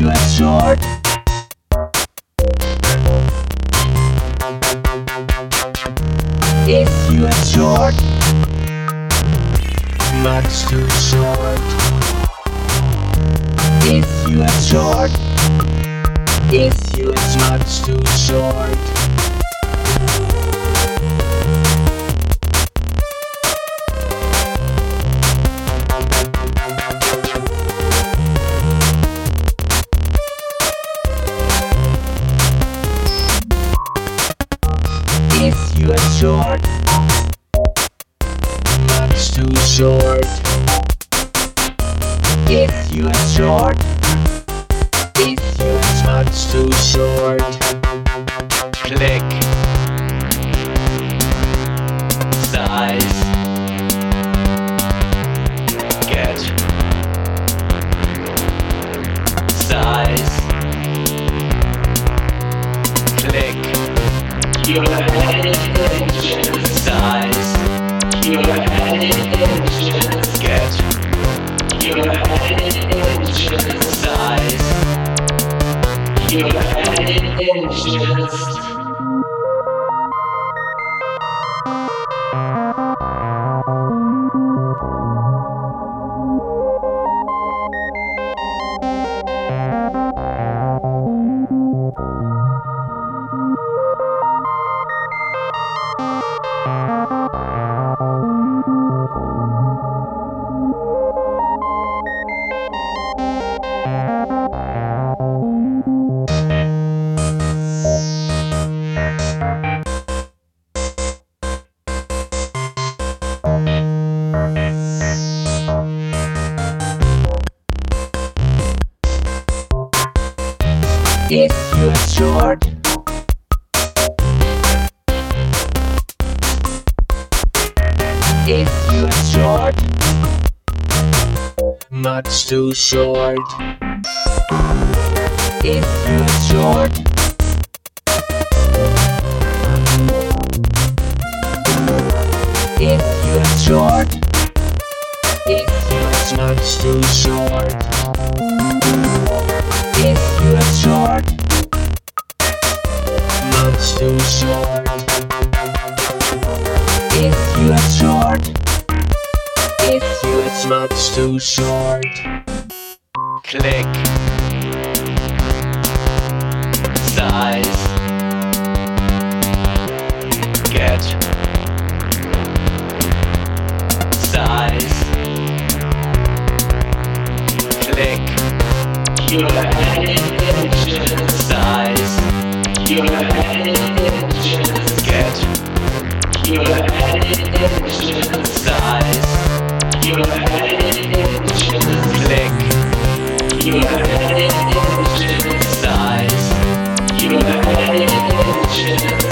you are short, if you are short, much too short, if you are short, if you are much too short. If you are short, much too short. If you are short, if you are much too short. Click. Size. Get. Size. Click. Your size. Your get. Your size. Your If you are short, if you are short, much too short. If you are short, if you are short, if you are much too short. If you are short, much too short. If you are short, if you are much too short. click. Size. Get. Size. Click. Your size. Your get. Your size. Your click. Your size. Your